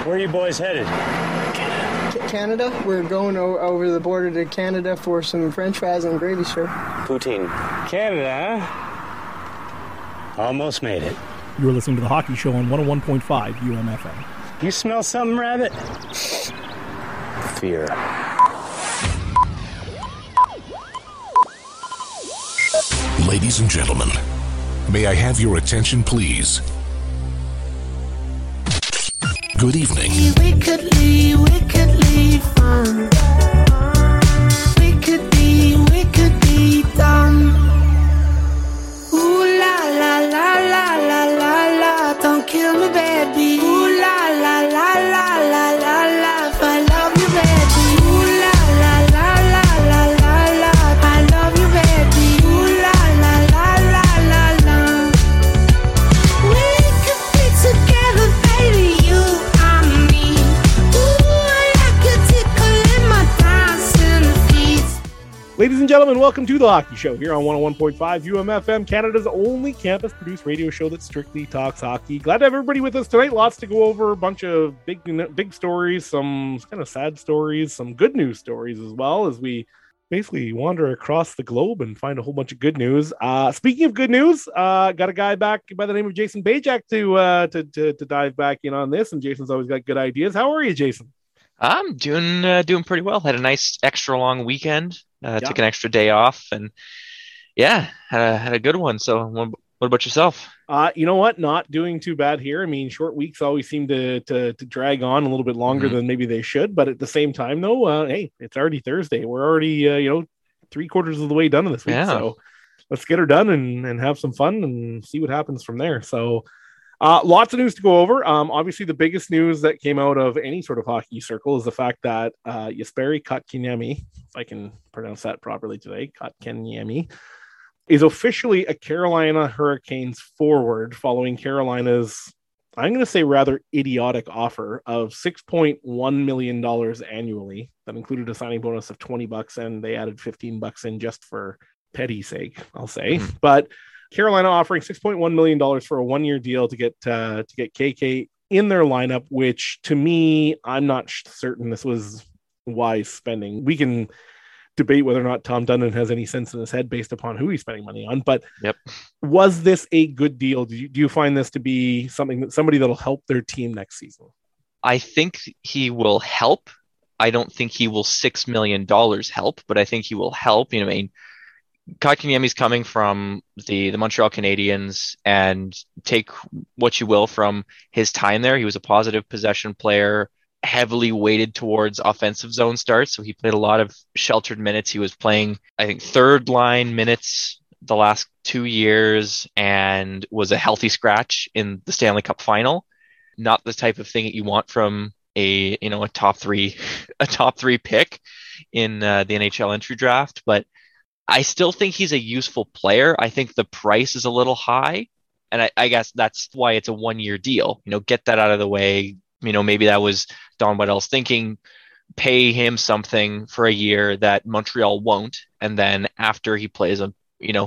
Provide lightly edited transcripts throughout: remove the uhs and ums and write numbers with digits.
Where are you boys headed? Canada. We're going over the border to Canada for some French fries and gravy, sir. Poutine. Canada, huh? Almost made it. You're listening to The Hockey Show on 101.5 UMFM. You smell something, Rabbit? Fear. Ladies and gentlemen, may I have your attention, please? Good evening. Wickedly fun. Wickedly dumb. Ooh la la la la la la la. Don't kill me, baby. Ooh la la la la la la la. I love you, baby. Ooh la la la la la la la. I love you, baby. Ooh la la la la la la. We could be together, baby. You and me. Ooh, I could tickle in my dancing feet. Ladies and gentlemen, welcome to The Hockey Show here on 101.5 UMFM, Canada's only campus-produced radio show that strictly talks hockey. Glad to have everybody with us tonight. Lots to go over, a bunch of big stories, some kind of sad stories, some good news stories as well, as we basically wander across the globe and find a whole bunch of good news. Speaking of good news, got a guy back by the name of Jason Bajak to dive back in on this, and Jason's always got good ideas. How are you, Jason? I'm doing pretty well. Had a nice extra long weekend. Took an extra day off, and had a good one. So, what about yourself? You know what? Not doing too bad here. I mean, short weeks always seem to drag on a little bit longer than maybe they should. But at the same time, though, hey, it's already Thursday. We're already 3/4 of the way done this week. Yeah. So let's get her done and have some fun and see what happens from there. So. Lots of news to go over. Obviously, the biggest news that came out of any sort of hockey circle is the fact that Jesperi Kotkaniemi, if I can pronounce that properly today, Kotkaniemi, is officially a Carolina Hurricanes forward following Carolina's, I'm going to say, rather idiotic offer of $6.1 million annually. That included a signing bonus of $20, and they added $15 in just for petty sake, I'll say. But Carolina offering $6.1 million for a one-year deal to get KK in their lineup, which to me, I'm not certain this was wise spending. We can debate whether or not Tom Dundon has any sense in his head based upon who he's spending money on. But Was this a good deal? Do you find this to be somebody that'll help their team next season? I think he will help. I don't think he will $6 million help, but I think he will help. Kotkaniemi's coming from the Montreal Canadiens, and take what you will from his time there. He was a positive possession player, heavily weighted towards offensive zone starts. So he played a lot of sheltered minutes. He was playing, I think, third line minutes the last 2 years, and was a healthy scratch in the Stanley Cup final. Not the type of thing that you want from a top three pick in the NHL entry draft, but I still think he's a useful player. I think the price is a little high, and I guess that's why it's a one-year deal. Get that out of the way. Maybe that was Don Waddell's thinking. Pay him something for a year that Montreal won't, and then after he plays a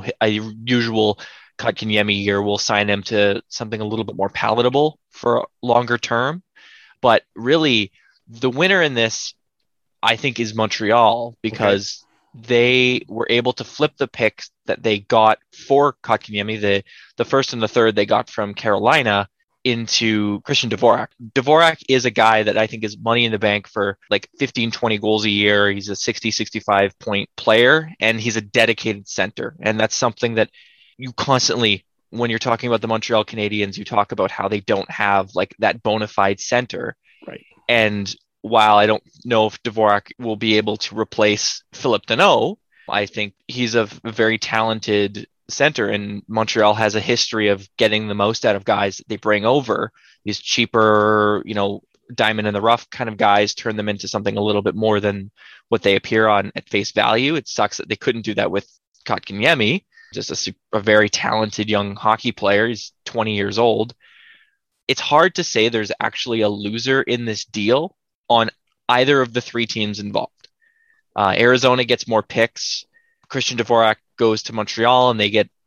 usual Kotkaniemi year, we'll sign him to something a little bit more palatable for longer term. But really, the winner in this, I think, is Montreal, because they were able to flip the picks that they got for Kotkaniemi, the first and the third they got from Carolina, into Christian Dvorak. Dvorak is a guy that I think is money in the bank for like 15, 20 goals a year. He's a 60, 65 point player, and he's a dedicated center. And that's something that you constantly, when you're talking about the Montreal Canadiens, you talk about how they don't have like that bona fide center. Right. And while I don't know if Dvorak will be able to replace Phillip Danault, I think he's a very talented center, and Montreal has a history of getting the most out of guys that they bring over. These cheaper, diamond in the rough kind of guys, turn them into something a little bit more than what they appear on at face value. It sucks that they couldn't do that with Kotkaniemi, just a very talented young hockey player. He's 20 years old. It's hard to say there's actually a loser in this deal on either of the three teams involved. Arizona gets more picks. Christian Dvorak goes to Montreal, and they get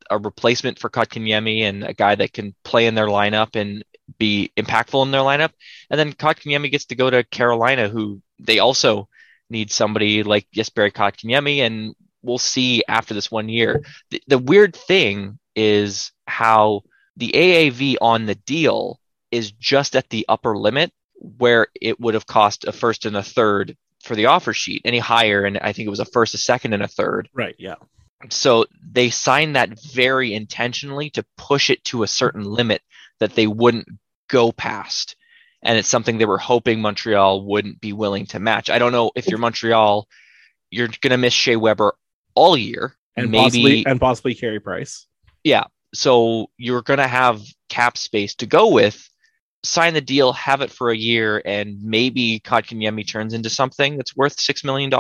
a replacement for Kotkaniemi and a guy that can play in their lineup and be impactful in their lineup. And then Kotkaniemi gets to go to Carolina, who they also need somebody like Jesperi Kotkaniemi, and we'll see after this 1 year. The weird thing is how the AAV on the deal is just at the upper limit where it would have cost a first and a third for the offer sheet. Any higher, and I think it was a first, a second, and a third. Right, yeah. So they signed that very intentionally to push it to a certain limit that they wouldn't go past. And it's something they were hoping Montreal wouldn't be willing to match. I don't know if you're Montreal, you're going to miss Shea Weber all year. And maybe possibly Carey Price. Yeah. So you're going to have cap space to go with. Sign the deal, have it for a year, and maybe Kotkaniemi turns into something that's worth $6 million.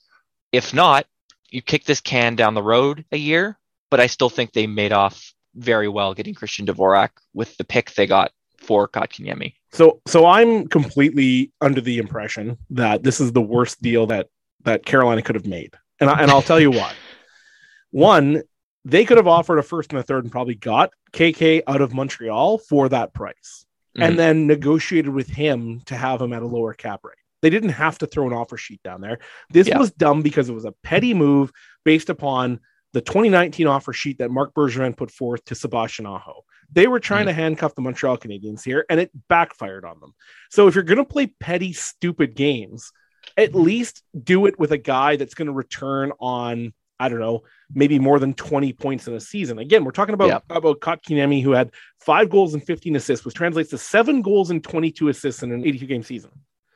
If not, you kick this can down the road a year, but I still think they made off very well getting Christian Dvorak with the pick they got for Kotkaniemi. So I'm completely under the impression that this is the worst deal that Carolina could have made. And I'll tell you why. One, they could have offered a first and a third and probably got KK out of Montreal for that price. And then negotiated with him to have him at a lower cap rate. They didn't have to throw an offer sheet down there. This was dumb because it was a petty move based upon the 2019 offer sheet that Marc Bergevin put forth to Sebastian Aho. They were trying to handcuff the Montreal Canadiens here, and it backfired on them. So if you're going to play petty, stupid games, at least do it with a guy that's going to return on, I don't know, maybe more than 20 points in a season. Again, we're talking about Kotkaniemi, who had 5 goals and 15 assists, which translates to 7 goals and 22 assists in an 82-game season.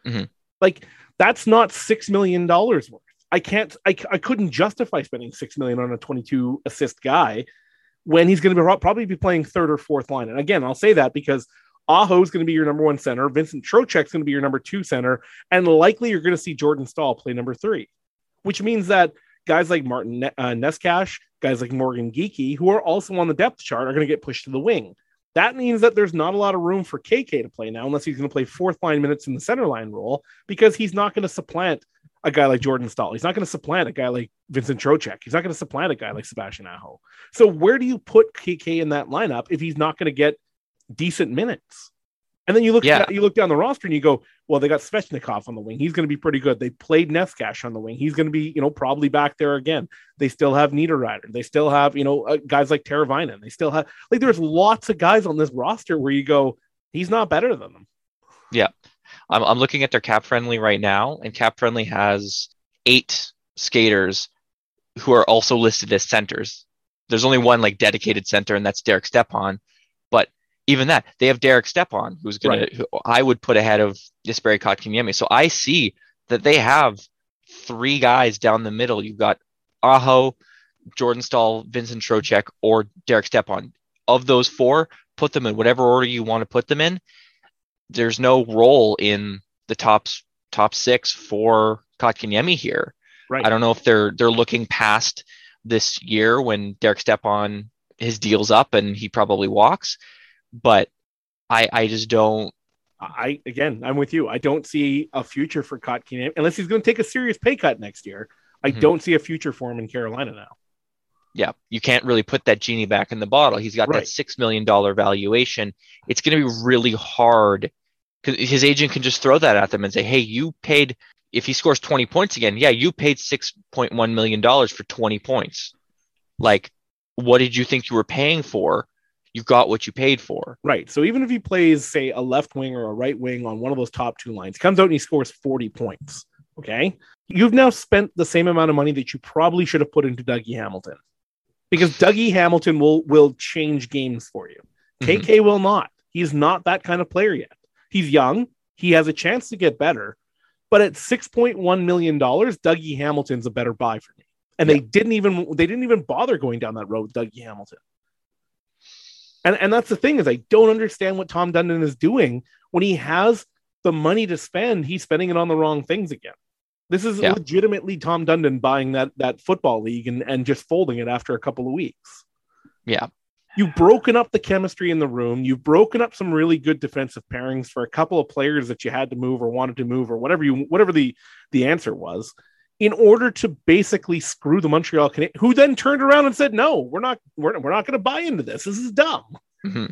Like, that's not $6 million worth. I couldn't justify spending $6 million on a 22 assist guy when he's going to probably be playing third or fourth line. And again, I'll say that because Aho is going to be your number 1 center. Vincent Trocheck's going to be your number 2 center. And likely you're going to see Jordan Staal play number 3, which means that guys like Martin Neskash, guys like Morgan Geekie, who are also on the depth chart, are going to get pushed to the wing. That means that there's not a lot of room for KK to play now, unless he's going to play fourth line minutes in the center line role, because he's not going to supplant a guy like Jordan Staal. He's not going to supplant a guy like Vincent Trocheck. He's not going to supplant a guy like Sebastian Aho. So where do you put KK in that lineup if he's not going to get decent minutes? And then you look down the roster and you go, well, they got Svechnikov on the wing. He's going to be pretty good. They played Neskash on the wing. He's going to be, probably back there again. They still have Niederreiter. They still have, guys like Teravainen. They still have, there's lots of guys on this roster where you go, he's not better than them. Yeah. I'm looking at their Cap Friendly right now, and Cap Friendly has 8 skaters who are also listed as centers. There's only one dedicated center, and that's Derek Stepan. But even that, they have Derek Stepan, who I would put ahead of Jesperi Kotkaniemi. So I see that they have 3 guys down the middle. You've got Aho, Jordan Staal, Vincent Trocheck, or Derek Stepan. Of those 4, put them in whatever order you want to put them in. There's no role in the top 6 for Kotkaniemi here. Right. I don't know if they're looking past this year when Derek Stepan, his deal's up and he probably walks. But I just don't. I'm with you. I don't see a future for Kotkaniemi unless he's going to take a serious pay cut next year. I don't see a future for him in Carolina now. Yeah, you can't really put that genie back in the bottle. He's got that $6 million valuation. It's going to be really hard because his agent can just throw that at them and say, hey, you paid, if he scores 20 points again, you paid $6.1 million for 20 points. What did you think you were paying for? You got what you paid for. Right. So even if he plays, say, a left wing or a right wing on one of those top 2 lines, comes out and he scores 40 points. Okay. You've now spent the same amount of money that you probably should have put into Dougie Hamilton, because Dougie Hamilton will change games for you. KK will not. He's not that kind of player yet. He's young. He has a chance to get better. But at $6.1 million, Dougie Hamilton's a better buy for me. And they didn't even bother going down that road with Dougie Hamilton. And that's the thing, is I don't understand what Tom Dundon is doing. When he has the money to spend, he's spending it on the wrong things again. This is legitimately Tom Dundon buying that football league and just folding it after a couple of weeks. Yeah. You've broken up the chemistry in the room. You've broken up some really good defensive pairings for a couple of players that you had to move or wanted to move or whatever the answer was. in order to basically screw the Montreal Canadiens, who then turned around and said, "No, we're not going to buy into this. This is dumb." Mm-hmm.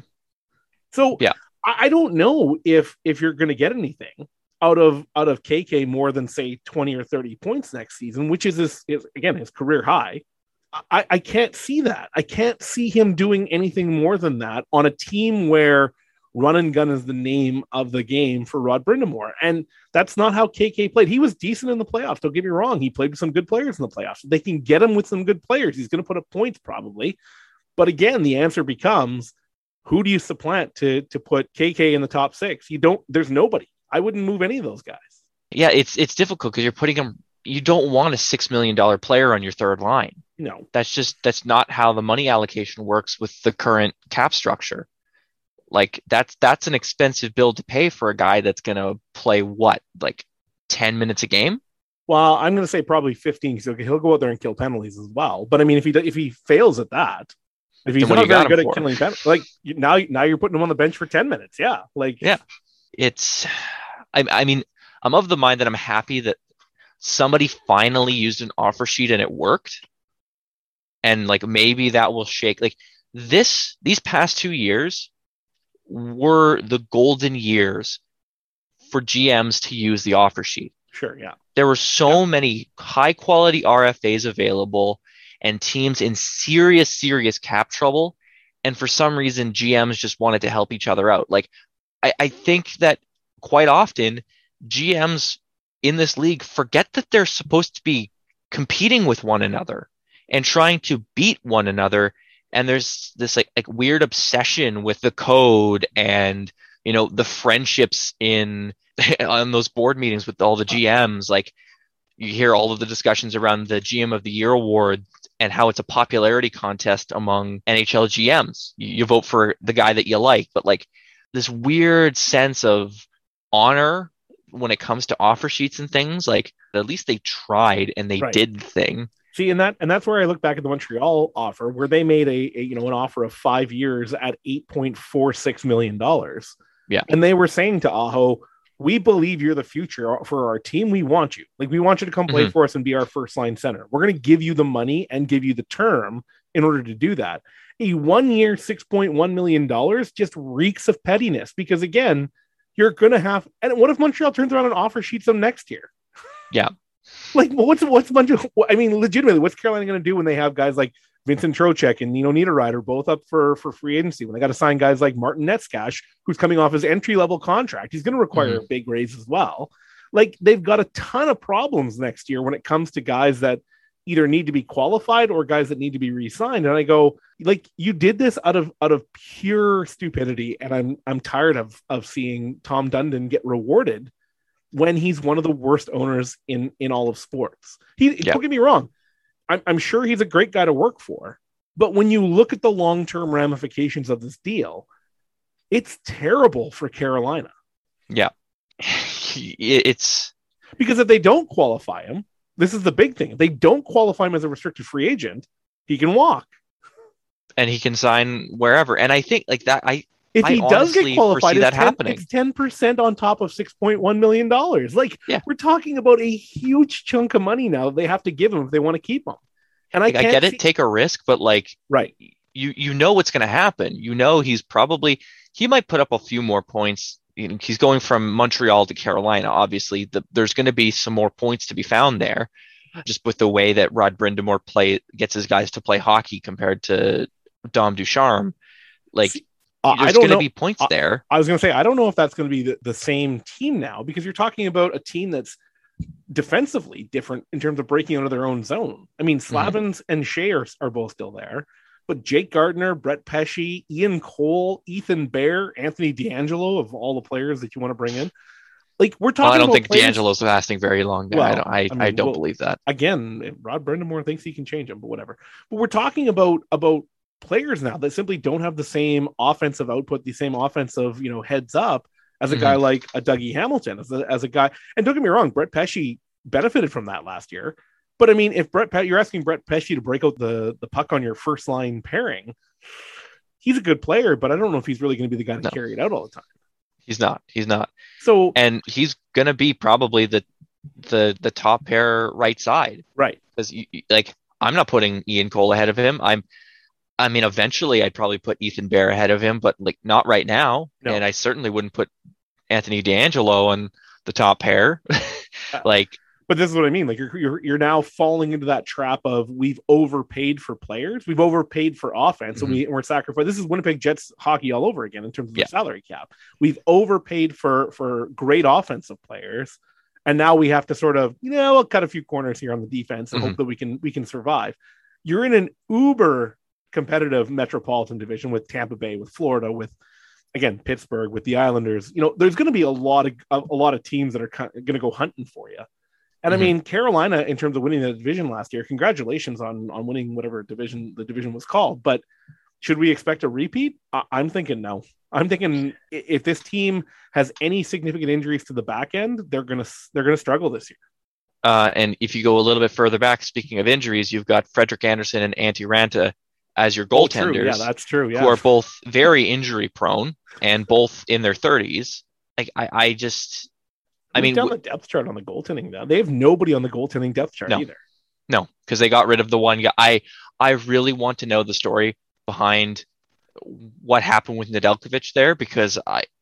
So yeah, I don't know if you're going to get anything out of KK more than say 20 or 30 points next season, which is his career high. I can't see that. I can't see him doing anything more than that on a team where run and gun is the name of the game for Rod Brind'Amour. And that's not how KK played. He was decent in the playoffs. Don't get me wrong. He played with some good players in the playoffs. They can get him with some good players. He's going to put up points probably. But again, the answer becomes, who do you supplant to put KK in the top 6? There's nobody. I wouldn't move any of those guys. Yeah, it's difficult because you're putting him. You don't want a $6 million player on your third line. No, that's not how the money allocation works with the current cap structure. Like that's an expensive bill to pay for a guy that's going to play like 10 minutes a game. Well, I'm going to say probably 15 because he'll go out there and kill penalties as well. But I mean, if he fails at that, if he's not very good at killing penalties, like now you're putting him on the bench for 10 minutes. Yeah, it's. I mean, I'm of the mind that I'm happy that somebody finally used an offer sheet and it worked. And like maybe that will shake. Like these past 2 years were the golden years for GMs to use the offer sheet. Sure, yeah. There were so many high quality RFAs available and teams in serious cap trouble. And for some reason, GMs just wanted to help each other out. Like I think that quite often GMs in this league forget that they're supposed to be competing with one another and trying to beat one another. And there's this like weird obsession with the code and, the friendships on those board meetings with all the GMs. Like you hear all of the discussions around the GM of the Year award and how it's a popularity contest among NHL GMs. You vote for the guy that you like, but like this weird sense of honor when it comes to offer sheets and things, like at least they tried and they did the thing. See, and that's where I look back at the Montreal offer, where they made an offer of 5 years at $8.46 million. Yeah. And they were saying to Aho, we believe you're the future for our team. We want you. Like, we want you to come play for us and be our first line center. We're going to give you the money and give you the term in order to do that. A 1 year, $6.1 million just reeks of pettiness because, again, you're going to have, and what if Montreal turns around and offer sheets them next year? Yeah. Like, well, what's a bunch of, I mean, legitimately, what's Carolina going to do when they have guys like Vincent Trocheck and Nino Niederreiter both up for free agency, when they got to sign guys like Martin Netskash, who's coming off his entry-level contract? He's going to require a big raise as well. Like, they've got a ton of problems next year when it comes to guys that either need to be qualified or guys that need to be re-signed. And I go, like, you did this out of pure stupidity, and I'm tired of seeing Tom Dundon get rewarded when he's one of the worst owners in all of sports. Don't get me wrong. I'm sure he's a great guy to work for, but when you look at the long-term ramifications of this deal, it's terrible for Carolina. Yeah. It's because if they don't qualify him, this is the big thing. If they don't qualify him as a restricted free agent, he can walk. And he can sign wherever. And I think like that, if he does get qualified, happening. It's 10% on top of $6.1 million. Like, we're talking about a huge chunk of money now that they have to give him if they want to keep him. And I get it, take a risk, but like, right. You know what's going to happen. You know, he might put up a few more points. He's going from Montreal to Carolina. Obviously, there's going to be some more points to be found there, just with the way that Rod Brind'Amour gets his guys to play hockey compared to Dom Ducharme. Like, there's going to be points there. I was going to say, I don't know if that's going to be the same team now, because you're talking about a team that's defensively different in terms of breaking out of their own zone. I mean, Slavins and Shea are both still there, but Jake Gardiner, Brett Pesce, Ian Cole, Ethan Bear, Anthony D'Angelo, of all the players that you want to bring in. Like, we're talking. I don't think D'Angelo's lasting very long. Well, I don't believe that. Again, Rod Brind'Amour thinks he can change him, but whatever. But we're talking about players now that simply don't have the same offensive output, the same offensive, heads up as a guy like a Dougie Hamilton, as a guy. And don't get me wrong, Brett Pesce benefited from that last year. But I mean, if you're asking Brett Pesce to break out the puck on your first line pairing, he's a good player, but I don't know if he's really going to be the guy to carry it out all the time. He's not. So, and he's going to be probably the the top pair right side. Right. Because like I'm not putting Ian Cole ahead of him. I mean, eventually I'd probably put Ethan Bear ahead of him, but like not right now. No. And I certainly wouldn't put Anthony D'Angelo on the top pair. Like, but this is what I mean. Like you're now falling into that trap of we've overpaid for players, we've overpaid for offense, and we're sacrificing. This is Winnipeg Jets hockey all over again in terms of the salary cap. We've overpaid for great offensive players, and now we have to sort of we'll cut a few corners here on the defense and hope that we can survive. You're in an uber competitive metropolitan division with Tampa Bay, with Florida, with again Pittsburgh, with the Islanders. There's going to be a lot of teams that are going to go hunting for you. And I mean, Carolina, in terms of winning the division last year, congratulations on winning whatever division the division was called. But should we expect a repeat? I'm thinking no. I'm thinking if this team has any significant injuries to the back end, they're gonna struggle this year. And if you go a little bit further back, speaking of injuries, you've got Frederick Anderson and Antti Ranta as your goaltenders. Yeah, that's true. Yeah. Who are both very injury prone and both in their 30s. Like I mean, down the depth chart on the goaltending now. They have nobody on the goaltending depth chart either. No, because they got rid of the one guy. I really want to know the story behind what happened with Nedeljkovic there, because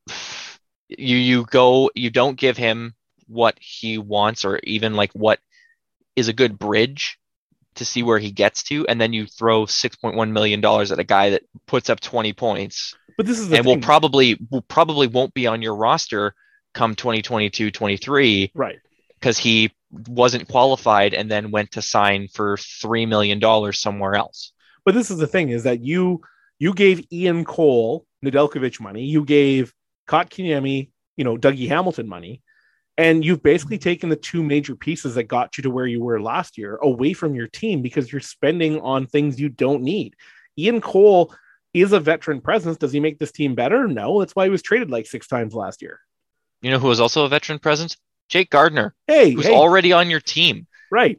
you don't give him what he wants, or even like what is a good bridge to see where he gets to, and then you throw $6.1 million at a guy that puts up 20 points. But this is and will probably won't be on your roster come 2022-23, right? Because he wasn't qualified and then went to sign for $3 million somewhere else. But this is the thing, is that you gave Ian Cole Nedeljkovic money, you gave Kotkaniemi, Dougie Hamilton money, and you've basically taken the two major pieces that got you to where you were last year away from your team because you're spending on things you don't need. Ian Cole is a veteran presence. Does he make this team better? No. That's why he was traded like 6 times last year. You know who was also a veteran presence? Jake Gardner. Who's already on your team. Right.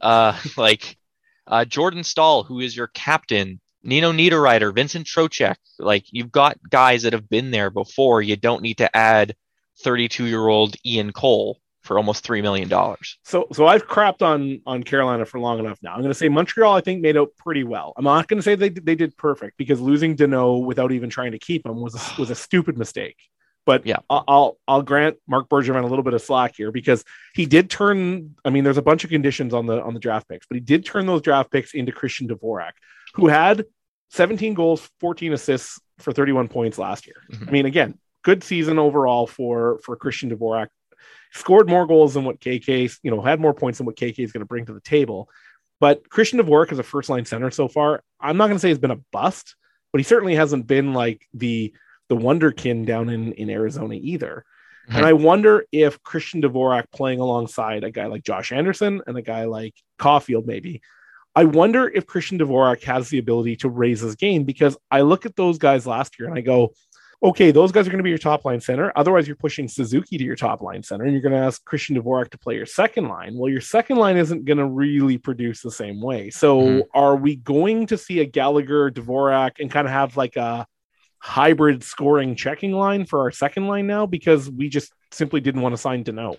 Jordan Stahl, who is your captain. Nino Niederreiter, Vincent Trocheck. Like, you've got guys that have been there before. You don't need to add 32-year-old Ian Cole for almost $3 million. So I've crapped on Carolina for long enough now. I'm going to say Montreal, I think, made out pretty well. I'm not going to say they did perfect, because losing Danault without even trying to keep him was a stupid mistake. But yeah, I'll grant Marc Bergevin a little bit of slack here, because he did turn. I mean, there's a bunch of conditions on the draft picks, but he did turn those draft picks into Christian Dvorak, who had 17 goals, 14 assists for 31 points last year. I mean, again, good season overall for Christian Dvorak. Scored more goals than what KK, had more points than what KK is going to bring to the table. But Christian Dvorak as a first line center so far, I'm not going to say he's been a bust, but he certainly hasn't been like the wonderkin down in Arizona either. And I wonder if Christian Dvorak playing alongside a guy like Josh Anderson and a guy like Caulfield, maybe, I wonder if Christian Dvorak has the ability to raise his game, because I look at those guys last year and I go, okay, those guys are going to be your top line center. Otherwise, you're pushing Suzuki to your top line center, and you're going to ask Christian Dvorak to play your second line. Well, your second line isn't going to really produce the same way. So are we going to see a Gallagher, Dvorak, and kind of have like a hybrid scoring checking line for our second line now, because we just simply didn't want to sign Danault?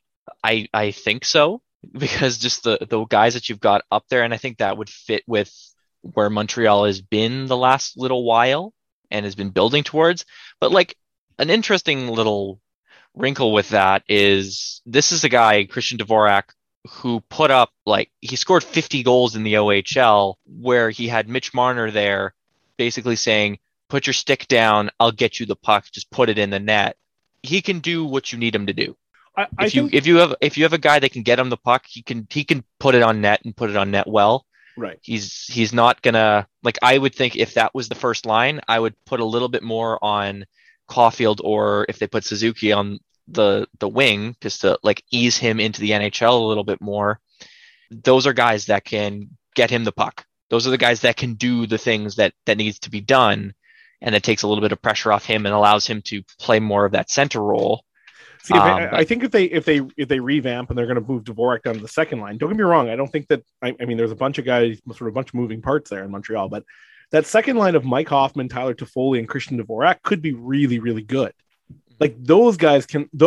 I think so, because just the guys that you've got up there, and I think that would fit with where Montreal has been the last little while and has been building towards. But like, an interesting little wrinkle with that is, this is a guy, Christian Dvorak, who put up, like, he scored 50 goals in the OHL, where he had Mitch Marner there basically saying, put your stick down, I'll get you the puck, just put it in the net. He can do what you need him to do. If you have a guy that can get him the puck, he can put it on net and put it on net well. Right. He's not gonna, like, I would think if that was the first line, I would put a little bit more on Caulfield, or if they put Suzuki on the wing, just to like ease him into the NHL a little bit more. Those are guys that can get him the puck. Those are the guys that can do the things that needs to be done, and it takes a little bit of pressure off him and allows him to play more of that center role. See, I think if they revamp and they're going to move Dvorak down to the second line, don't get me wrong, I don't think that. I mean, there's a bunch of guys, sort of a bunch of moving parts there in Montreal, but that second line of Mike Hoffman, Tyler Toffoli, and Christian Dvorak could be really, really good. Like, those guys can.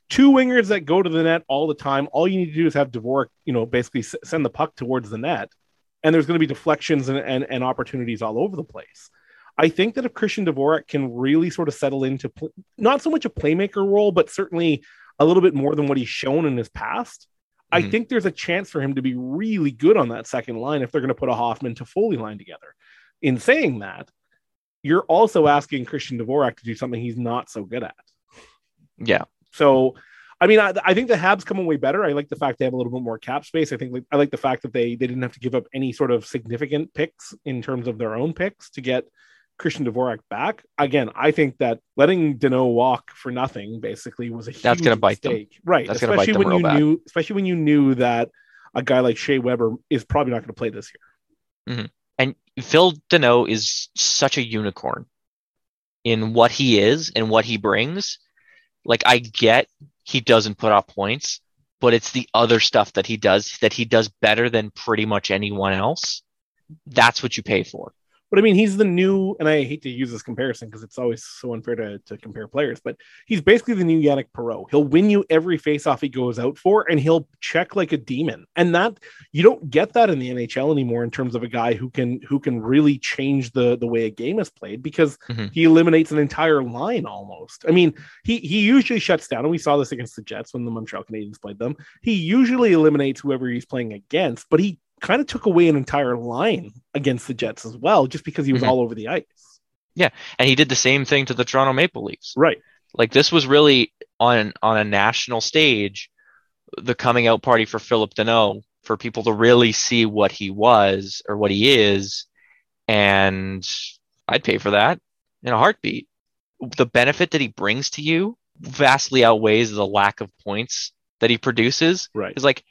two wingers that go to the net all the time. All you need to do is have Dvorak, basically send the puck towards the net, and there's going to be deflections and opportunities all over the place. I think that if Christian Dvorak can really sort of settle into not so much a playmaker role, but certainly a little bit more than what he's shown in his past, I think there's a chance for him to be really good on that second line if they're going to put a Hoffman to Foley line together. In saying that, you're also asking Christian Dvorak to do something he's not so good at. Yeah. So, I mean, I think the Habs come away better. I like the fact they have a little bit more cap space. I like the fact that they didn't have to give up any sort of significant picks in terms of their own picks to get Christian Dvorak back. Again, I think that letting Danault walk for nothing basically was a huge That's going to bite them. Right. That's especially when you knew, especially when you knew that a guy like Shea Weber is probably not going to play this year. Mm-hmm. And Phil Danault is such a unicorn in what he is and what he brings. Like, I get he doesn't put up points, but it's the other stuff that he does better than pretty much anyone else. That's what you pay for. But I mean, he's the new, and I hate to use this comparison because it's always so unfair to compare players, but he's basically the new Yannick Perreault. He'll win you every faceoff he goes out for, and he'll check like a demon. And that, you don't get that in the NHL anymore in terms of a guy who can really change the way a game is played, because he eliminates an entire line almost. I mean, he usually shuts down, and we saw this against the Jets when the Montreal Canadiens played them. He usually eliminates whoever he's playing against, but he kind of took away an entire line against the Jets as well, just because he was all over the ice. Yeah, and he did the same thing to the Toronto Maple Leafs. Right. Like, this was really on a national stage, the coming out party for Phillip Danault, for people to really see what he was or what he is, and I'd pay for that in a heartbeat. The benefit that he brings to you vastly outweighs the lack of points that he produces. Right. It's like,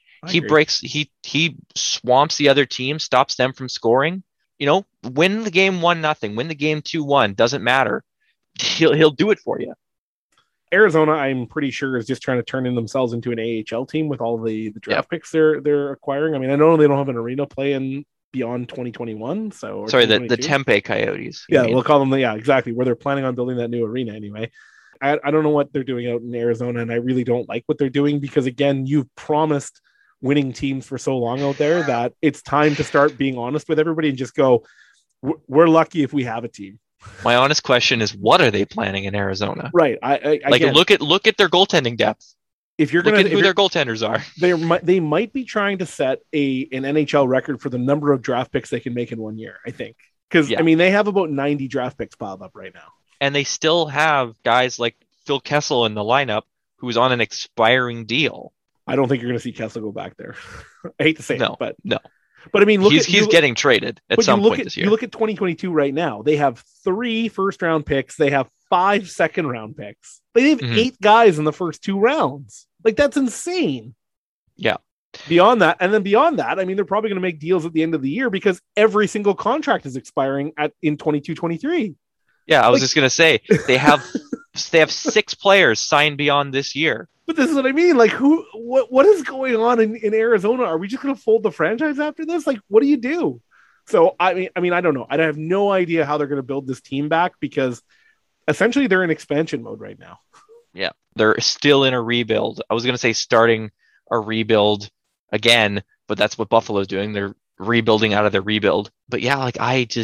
he swamps the other team, stops them from scoring. Win the game 1-0, win the game 2-1, doesn't matter. He'll do it for you. Arizona, I'm pretty sure, is just trying to turn in themselves into an AHL team with all the draft picks they're acquiring. I mean, I know they don't have an arena playing beyond 2021. Sorry, the Tempe Coyotes. Yeah, we'll call them. Yeah, exactly. Where they're planning on building that new arena anyway. I don't know what they're doing out in Arizona, and I really don't like what they're doing, because, again, you've promised winning teams for so long out there that it's time to start being honest with everybody and just go, we're lucky if we have a team. My honest question is, what are they planning in Arizona? Right. I like, again, look at their goaltending depth. If you're going to who their goaltenders are, they might be trying to set an NHL record for the number of draft picks they can make in 1 year, I think. Because I mean, they have about 90 draft picks piled up right now. And they still have guys like Phil Kessel in the lineup who's on an expiring deal. I don't think you're going to see Kessel go back there. I hate to say it, but no. But I mean, he's getting traded at some point this year. You look at 2022 right now. They have 3 first-round picks. They have 5 second-round picks. They have 8 guys in the first 2 rounds. Like, that's insane. Yeah. Beyond that, I mean, they're probably going to make deals at the end of the year because every single contract is expiring in 22-23. Yeah, I was just going to say they have 6 players signed beyond this year. But this is what I mean. Like, what is going on in Arizona? Are we just going to fold the franchise after this? Like, what do you do? So, I mean, I don't know. I have no idea how they're going to build this team back, because essentially they're in expansion mode right now. Yeah, they're still in a rebuild. I was going to say starting a rebuild again, but that's what Buffalo's doing. They're rebuilding out of their rebuild. But yeah, like,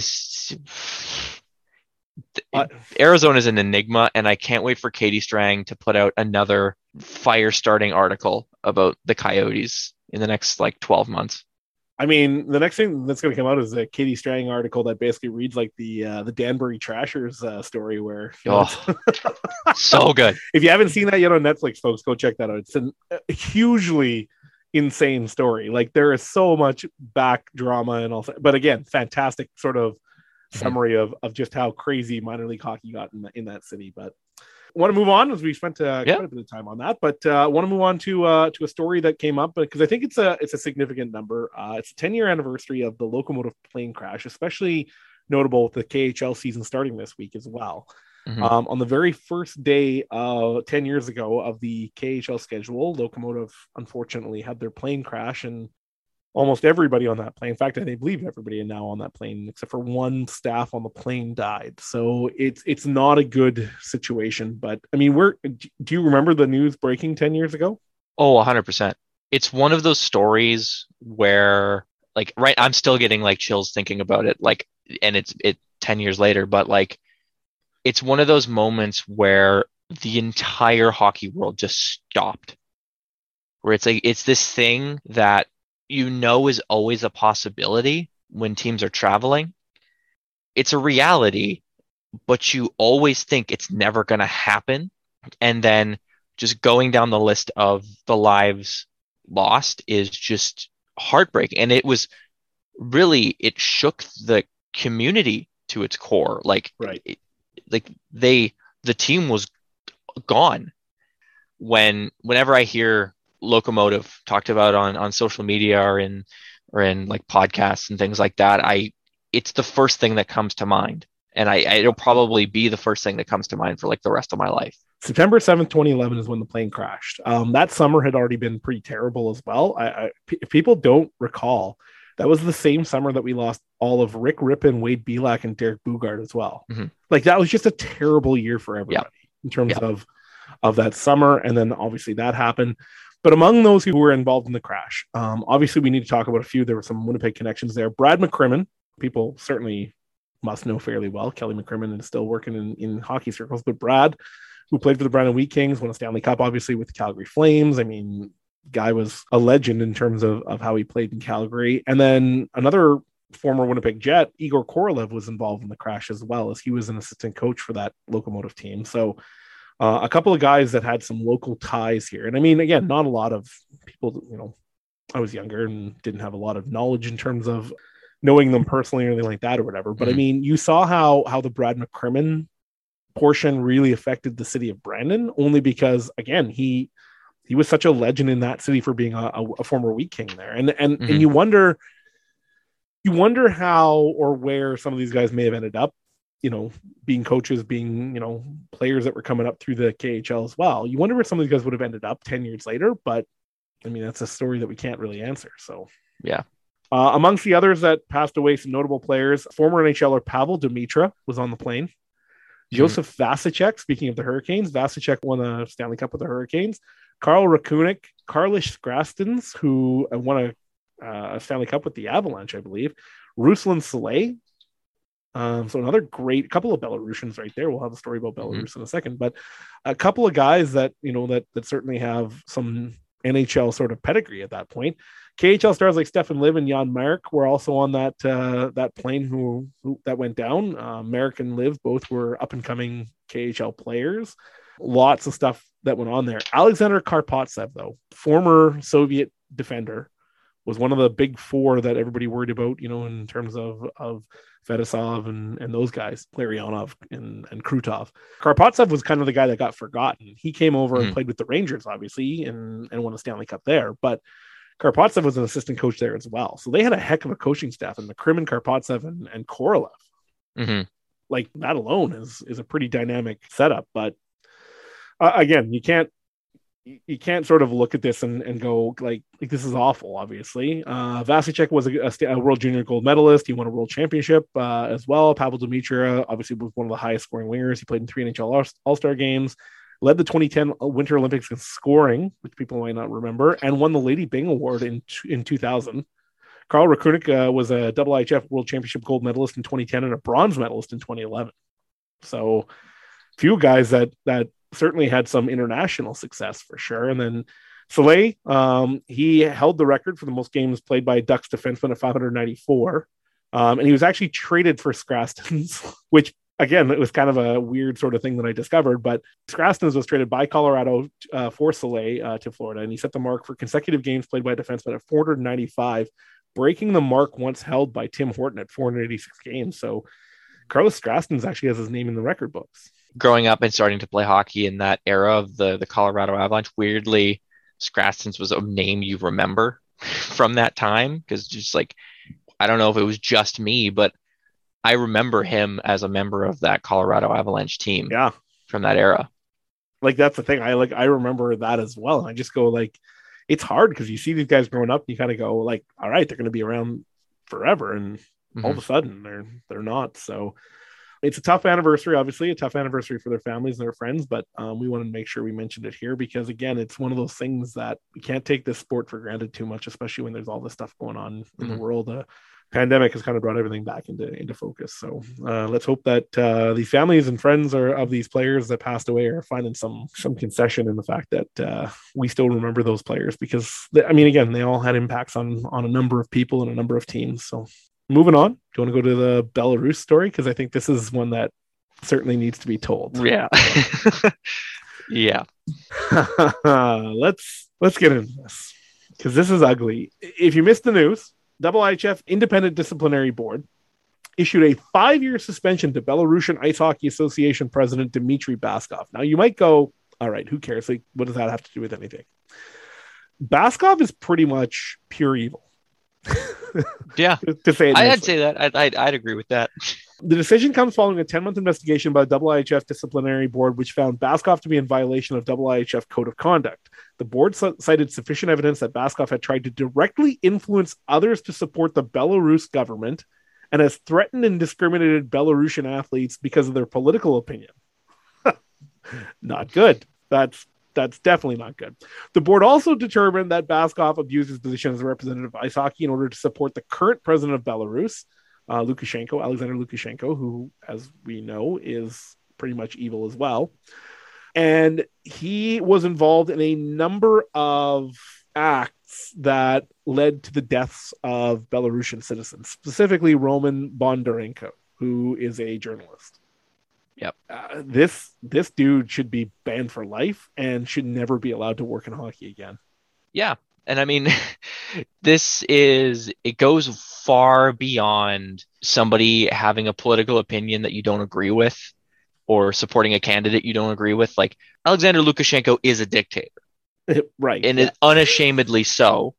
Arizona is an enigma, and I can't wait for Katie Strang to put out another fire-starting article about the Coyotes in the next 12 months. I mean, the next thing that's going to come out is a Katie Strang article that basically reads like the Danbury Trashers story, where so good. If you haven't seen that yet on Netflix, folks, go check that out. It's a hugely insane story. Like, there is so much back drama and all that, but again, fantastic sort of summary of just how crazy minor league hockey got in that city. But I want to move on, as we spent quite a bit of time on that, but I want to move on to a story that came up, because I think it's a significant number. It's a 10-year anniversary of the Locomotive plane crash, especially notable with the KHL season starting this week as well. On the very first day 10 years ago of the KHL schedule, Locomotive unfortunately had their plane crash, and almost everybody on that plane. In fact, I believe everybody now on that plane, except for one staff on the plane, died. So it's not a good situation. But I mean, do you remember the news breaking 10 years ago? Oh, 100%. It's one of those stories where, like, right, I'm still getting like chills thinking about it. Like, and it's 10 years later, but like, it's one of those moments where the entire hockey world just stopped. Where it's like, it's this thing that is always a possibility when teams are traveling. It's a reality, but you always think it's never going to happen. And then just going down the list of the lives lost is just heartbreaking. And it shook the community to its core. Like, right. The team was gone. Whenever I hear Locomotive talked about on social media or in like podcasts and things like that, it's the first thing that comes to mind, and it'll probably be the first thing that comes to mind for like the rest of my life. September 7th, 2011 is when the plane crashed. That summer had already been pretty terrible as well. If people don't recall, that was the same summer that we lost all of Rick Rippon, Wade Belak, and Derek Bugard as well. Mm-hmm. Like, that was just a terrible year for everybody in terms of that summer. And then obviously that happened. But among those who were involved in the crash, obviously we need to talk about a few. There were some Winnipeg connections there. Brad McCrimmon, people certainly must know fairly well. Kelly McCrimmon is still working in hockey circles. But Brad, who played for the Brandon Wheat Kings, won a Stanley Cup, obviously, with the Calgary Flames. I mean, guy was a legend in terms of how he played in Calgary. And then another former Winnipeg Jet, Igor Korolev, was involved in the crash as well, as he was an assistant coach for that Locomotive team. So a couple of guys that had some local ties here. And I mean, again, not a lot of people, I was younger and didn't have a lot of knowledge in terms of knowing them personally or anything like that or whatever. But I mean, you saw how the Brad McCrimmon portion really affected the city of Brandon, only because, again, he was such a legend in that city for being a former Wheat King there. And you wonder how or where some of these guys may have ended up, being coaches, being, players that were coming up through the KHL as well. You wonder where some of these guys would have ended up 10 years later, but I mean, that's a story that we can't really answer. So, yeah. Amongst the others that passed away, some notable players, former NHLer Pavel Demitra was on the plane. Joseph Vasicek, speaking of the Hurricanes, Vasicek won a Stanley Cup with the Hurricanes. Karl Rakunik, Carlish Skrastins, who won a Stanley Cup with the Avalanche, I believe. Ruslan Saleh. So another great couple of Belarusians right there. We'll have a story about Belarus in a second, but a couple of guys that, that certainly have some NHL sort of pedigree at that point. KHL stars like Stefan Liv and Jan Marek were also on that plane who that went down. Marek and Liv both were up and coming KHL players. Lots of stuff that went on there. Alexander Karpovtsev, though, former Soviet defender, was one of the big four that everybody worried about, in terms of Fedosov and those guys, Larionov and Krutov. Karpovtsev was kind of the guy that got forgotten. He came over and played with the Rangers, obviously, and won a Stanley Cup there. But Karpovtsev was an assistant coach there as well. So they had a heck of a coaching staff, and McCrimmon, Karpovtsev, and Korolev. Mm-hmm. Like, that alone is a pretty dynamic setup. But again, you can't sort of look at this and go like this is awful. Obviously, Vasicek was a World Junior gold medalist. He won a World Championship as well. Pavel Demitra obviously was one of the highest scoring wingers. He played in 3 NHL All-Star games, led the 2010 Winter Olympics in scoring, which people might not remember, and won the Lady Byng Award in 2000. Karl Rakunik was a IIHF World Championship gold medalist in 2010 and a bronze medalist in 2011. So, few guys that certainly had some international success for sure. And then Saleh, he held the record for the most games played by Ducks defenseman at 594. And he was actually traded for Skrastins, which, again, it was kind of a weird sort of thing that I discovered. But Skrastins was traded by Colorado for Saleh to Florida, and he set the mark for consecutive games played by a defenseman at 495, breaking the mark once held by Tim Horton at 486 games. So Carlos Skrastins actually has his name in the record books. Growing up and starting to play hockey in that era of the Colorado Avalanche, weirdly, Skrastins was a name you remember from that time, because just like, I don't know if it was just me, but I remember him as a member of that Colorado Avalanche team. Yeah, from that era. Like, that's the thing. I remember that as well. I just go like, it's hard because you see these guys growing up and you kind of go like, all right, they're going to be around forever. And all of a sudden they're not. So it's a tough anniversary, obviously a tough anniversary for their families and their friends, but we want to make sure we mentioned it here because again, it's one of those things that we can't take this sport for granted too much, especially when there's all this stuff going on in the world. Pandemic has kind of brought everything back into focus. So let's hope that the families and friends of these players that passed away are finding some concession in the fact that we still remember those players because again, they all had impacts on a number of people and a number of teams. So moving on, do you want to go to the Belarus story? Because I think this is one that certainly needs to be told. Yeah. Yeah. Let's get into this because this is ugly. If you missed the news, IIHF Independent Disciplinary Board issued a 5-year suspension to Belarusian Ice Hockey Association President Dmitry Baskov. Now, you might go, all right, who cares? Like, what does that have to do with anything? Baskov is pretty much pure evil. Yeah. To say it nicely. I'd say that. I'd agree with that. The decision comes following a 10-month investigation by IIHF Disciplinary Board, which found Baskov to be in violation of IIHF Code of Conduct. The board cited sufficient evidence that Baskov had tried to directly influence others to support the Belarus government and has threatened and discriminated Belarusian athletes because of their political opinion. Not good. That's definitely not good. The board also determined that Baskov abused his position as a representative of ice hockey in order to support the current president of Belarus, Alexander Lukashenko, who, as we know, is pretty much evil as well. And he was involved in a number of acts that led to the deaths of Belarusian citizens, specifically Roman Bondarenko, who is a journalist. Yep. This dude should be banned for life and should never be allowed to work in hockey again. Yeah. And I mean, it goes far beyond somebody having a political opinion that you don't agree with or supporting a candidate you don't agree with. Like, Alexander Lukashenko is a dictator. Right. And unashamedly so.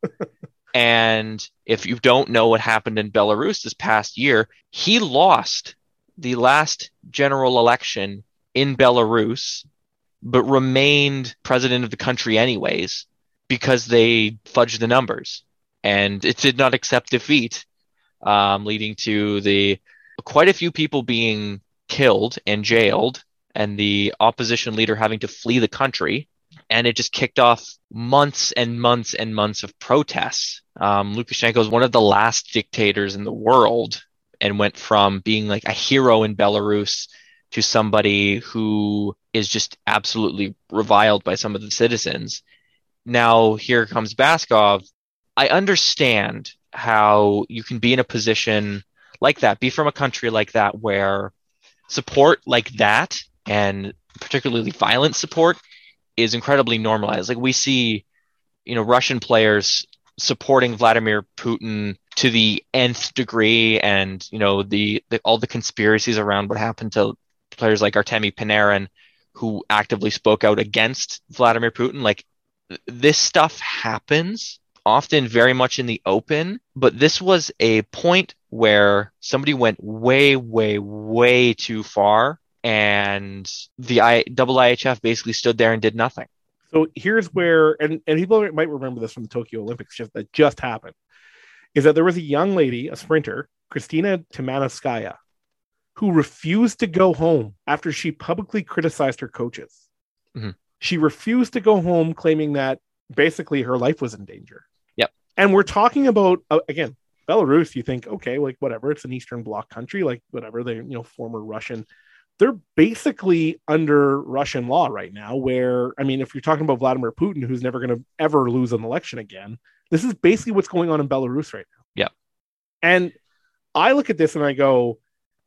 And if you don't know what happened in Belarus this past year, he lost the last general election in Belarus, but remained president of the country anyways, because they fudged the numbers and it did not accept defeat, leading to quite a few people being killed and jailed and the opposition leader having to flee the country. And it just kicked off months and months and months of protests. Lukashenko is one of the last dictators in the world and went from being like a hero in Belarus to somebody who is just absolutely reviled by some of the citizens. Now, here comes Baskov. I understand how you can be in a position like that, be from a country like that, where support like that, and particularly violent support, is incredibly normalized. Like, we see, Russian players supporting Vladimir Putin to the nth degree, and, all the conspiracies around what happened to players like Artemi Panarin, who actively spoke out against Vladimir Putin. Like, this stuff happens often very much in the open, but this was a point where somebody went way, way, way too far, and the IIHF basically stood there and did nothing. So here's where, and people might remember this from the Tokyo Olympics that just happened, is that there was a young lady, a sprinter, Kristina Timanskaya, who refused to go home after she publicly criticized her coaches. Mm-hmm. She refused to go home, claiming that basically her life was in danger. Yep. And we're talking about, again, Belarus. You think, okay, like whatever, it's an Eastern Bloc country, like whatever, they're, former Russian. They're basically under Russian law right now, where, if you're talking about Vladimir Putin, who's never going to ever lose an election again, this is basically what's going on in Belarus right now. Yeah. And I look at this and I go,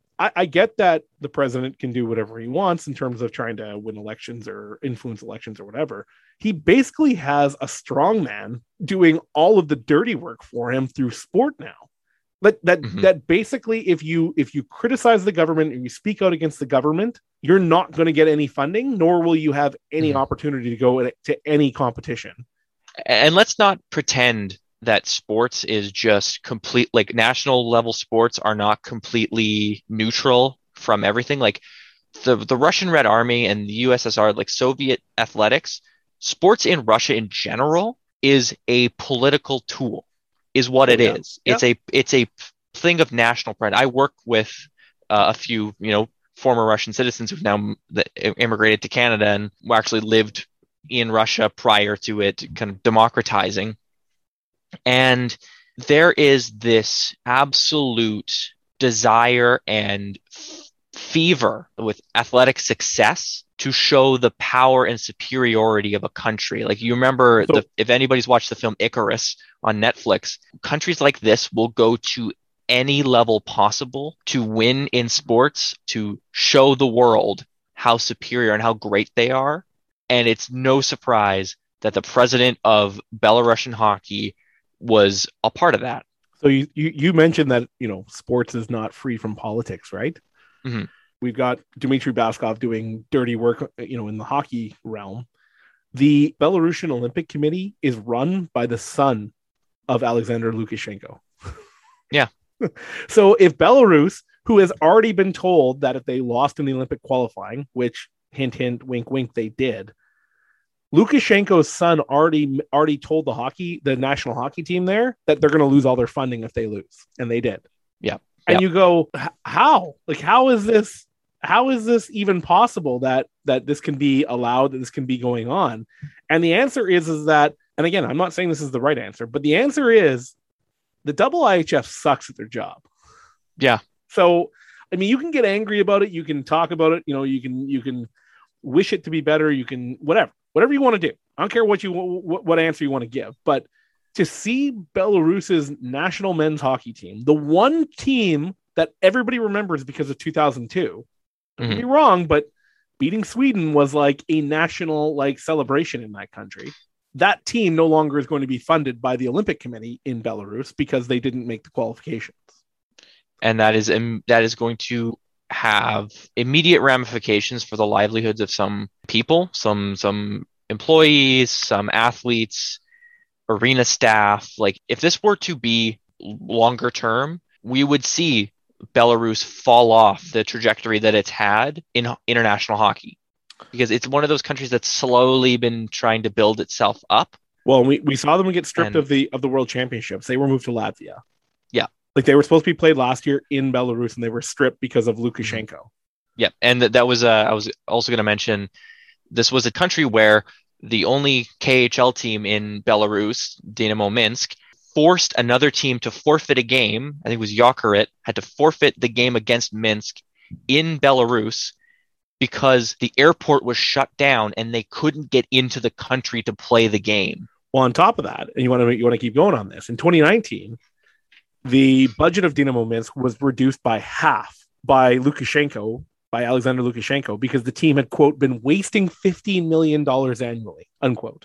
I get that the president can do whatever he wants in terms of trying to win elections or influence elections or whatever. He basically has a strong man doing all of the dirty work for him through sport now. That basically, if you criticize the government and you speak out against the government, you're not going to get any funding, nor will you have any opportunity to go to any competition. And let's not pretend that sports is just complete, like national level sports are not completely neutral from everything. Like the Russian Red Army and the USSR, like Soviet athletics, sports in Russia in general is a political tool, is what it is. It's a thing of national pride. I work with a few, former Russian citizens who've now immigrated to Canada and actually lived in Russia prior to it kind of democratizing. And there is this absolute desire and fever with athletic success to show the power and superiority of a country. Like, you remember, if anybody's watched the film Icarus on Netflix, countries like this will go to any level possible to win in sports, to show the world how superior and how great they are. And it's no surprise that the president of Belarusian hockey was a part of that. So you mentioned that, sports is not free from politics, right? Mm-hmm. We've got Dmitry Baskov doing dirty work, in the hockey realm. The Belarusian Olympic Committee is run by the son of Alexander Lukashenko. Yeah. So if Belarus, who has already been told that if they lost in the Olympic qualifying, which hint, hint, wink, wink, they did, Lukashenko's son already told the national hockey team there that they're going to lose all their funding if they lose. And they did. Yeah. And you go, how? Like, how is this even possible that this can be allowed, that this can be going on? And the answer is that, and again, I'm not saying this is the right answer, but the answer is the IIHF sucks at their job. Yeah. So, I mean, you can get angry about it. You can talk about it. You can wish it to be better. You can, whatever you want to do. I don't care what answer you want to give, but to see Belarus's national men's hockey team, the one team that everybody remembers because of 2002, don't get me wrong, but beating Sweden was like a national celebration in that country. That team no longer is going to be funded by the Olympic Committee in Belarus because they didn't make the qualifications. And that is going to have immediate ramifications for the livelihoods of some people, some employees, some athletes, arena staff. Like, if this were to be longer term, we would see Belarus fall off the trajectory that it's had in international hockey, because it's one of those countries that's slowly been trying to build itself up. Well, we saw them get stripped of the World Championships. They were moved to Latvia. Yeah. Like, they were supposed to be played last year in Belarus, and they were stripped because of Lukashenko. Yeah. And that was, I was also going to mention, this was a country where the only KHL team in Belarus, Dynamo Minsk, forced another team to forfeit a game. I think it was Jokerit had to forfeit the game against Minsk in Belarus because the airport was shut down and they couldn't get into the country to play the game. Well, on top of that, and you want to keep going on this, in 2019, the budget of Dynamo Minsk was reduced by half by Alexander Lukashenko, because the team had, quote, been wasting $15 million annually, unquote.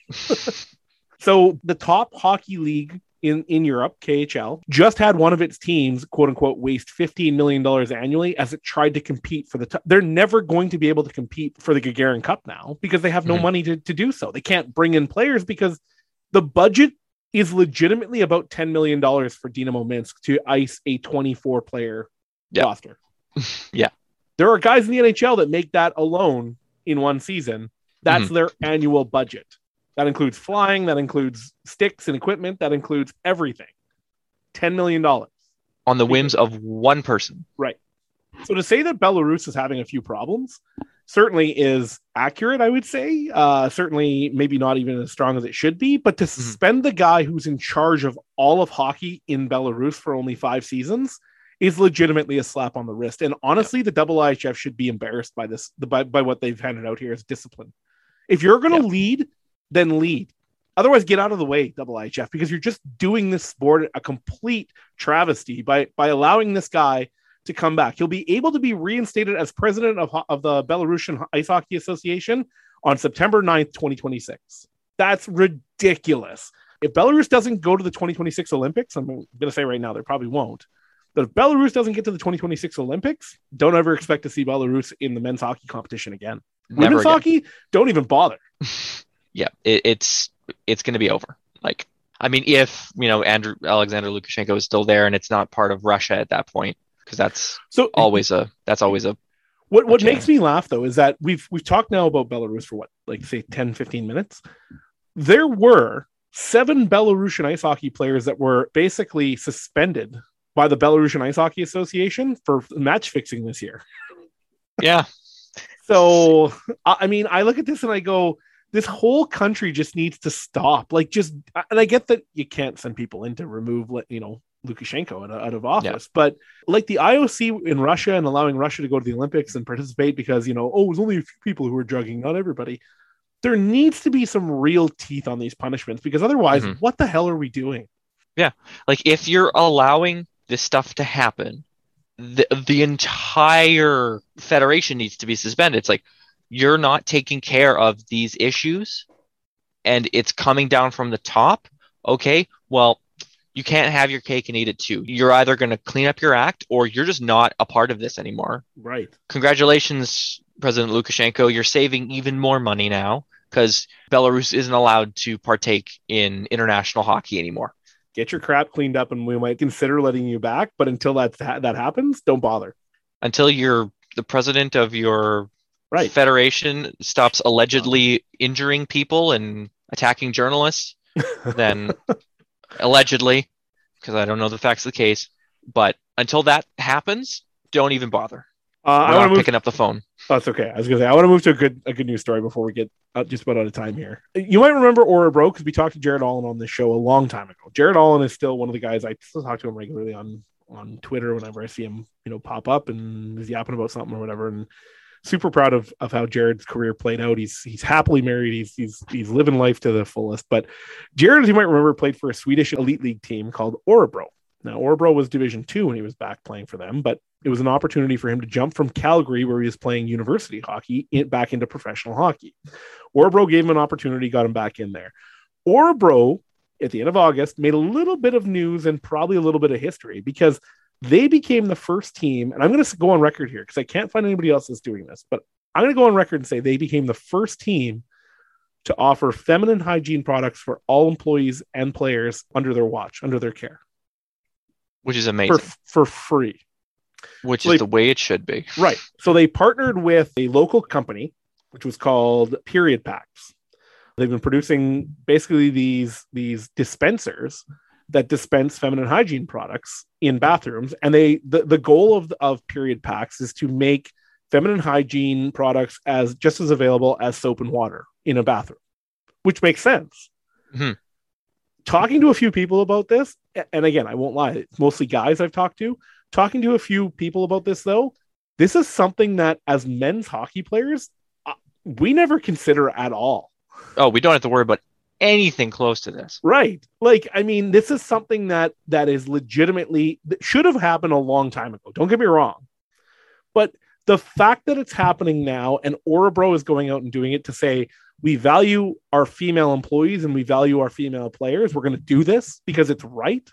So the top hockey league in Europe, KHL, just had one of its teams, quote unquote, waste $15 million annually as it tried to compete for they're never going to be able to compete for the Gagarin Cup now because they have no money to do so. They can't bring in players because the budget is legitimately about $10 million for Dynamo Minsk to ice a 24 player roster. Yeah. There are guys in the NHL that make that alone in one season. That's their annual budget. That includes flying, that includes sticks and equipment, that includes everything. $10 million. On the whims of one person. Right. So to say that Belarus is having a few problems certainly is accurate, I would say. Certainly maybe not even as strong as it should be, but to suspend the guy who's in charge of all of hockey in Belarus for only 5 seasons is legitimately a slap on the wrist. And honestly, the IIHF should be embarrassed by this, by what they've handed out here as discipline. If you're going to lead, then lead. Otherwise, get out of the way, IIHF, because you're just doing this sport a complete travesty by allowing this guy to come back. He'll be able to be reinstated as president of the Belarusian Ice Hockey Association on September 9th, 2026. That's ridiculous. If Belarus doesn't go to the 2026 Olympics, I'm going to say right now, they probably won't. But if Belarus doesn't get to the 2026 Olympics, don't ever expect to see Belarus in the men's hockey competition again. Women's hockey, don't even bother. Yeah, it's going to be over. Like, I mean, if Alexander Lukashenko is still there and it's not part of Russia at that point, because that's always a what makes me laugh though is that we've talked now about Belarus for what, like say 10-15 minutes. There were 7 Belarusian ice hockey players that were basically suspended by the Belarusian Ice Hockey Association for match fixing this year. Yeah. So, I mean, I look at this and I go, this whole country just needs to stop. Like, and I get that you can't send people in to remove, Lukashenko out of office, but like the IOC in Russia and allowing Russia to go to the Olympics and participate because, it was only a few people who were drugging, not everybody. There needs to be some real teeth on these punishments because otherwise, what the hell are we doing? Yeah. Like, if you're allowing this stuff to happen, the entire federation needs to be suspended. It's like, you're not taking care of these issues and it's coming down from the top. Okay, well, you can't have your cake and eat it too. You're either going to clean up your act or you're just not a part of this anymore. Right. Congratulations, President Lukashenko. You're saving even more money now because Belarus isn't allowed to partake in international hockey anymore. Get your crap cleaned up and we might consider letting you back. But until that happens, don't bother. Until you're the president of your federation stops allegedly injuring people and attacking journalists, then allegedly, because I don't know the facts of the case, but until that happens, don't even bother. I'm not picking up the phone. Oh, it's okay. I was going to say, I want to move to a good news story before we get just about out of time here. You might remember Orebro because we talked to Jared Allen on this show a long time ago. Jared Allen is still one of the guys. I still talk to him regularly on Twitter whenever I see him, pop up and is yapping about something or whatever. And super proud of how Jared's career played out. He's happily married. He's living life to the fullest. But Jared, as you might remember, played for a Swedish elite league team called Orebro. Now, Orebro was Division 2 when he was back playing for them, but it was an opportunity for him to jump from Calgary, where he was playing university hockey, back into professional hockey. Orebro gave him an opportunity, got him back in there. Orebro, at the end of August, made a little bit of news and probably a little bit of history because they became the first team, and I'm going to go on record here because I can't find anybody else that's doing this, but I'm going to go on record and say they became the first team to offer feminine hygiene products for all employees and players under their watch, under their care. Which is amazing. For free. Which is the way it should be. Right. So they partnered with a local company, which was called Period Packs. They've been producing basically these dispensers that dispense feminine hygiene products in bathrooms. And the goal of Period Packs is to make feminine hygiene products just as available as soap and water in a bathroom, which makes sense. Mm-hmm. Talking to a few people about this, and again, I won't lie, it's mostly guys I've talked to. Talking to a few people about this, though, this is something that as men's hockey players, we never consider at all. Oh, we don't have to worry about anything close to this. Right. Like, I mean, this is something that is legitimately, that should have happened a long time ago. Don't get me wrong. But the fact that it's happening now and Orebro is going out and doing it to say, we value our female employees and we value our female players. We're going to do this because it's right.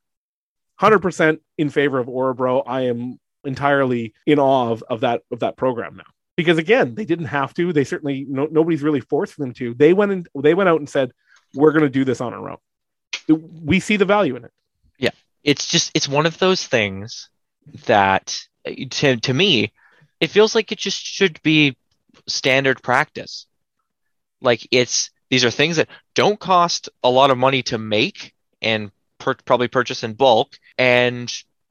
100% in favor of Orebro. I am entirely in awe of that program now. Because again, they didn't have to. They certainly nobody's really forcing them to. They went out and said, "We're going to do this on our own." We see the value in it. Yeah, it's one of those things that to me, it feels like it just should be standard practice. Like these are things that don't cost a lot of money to make and probably purchase in bulk, and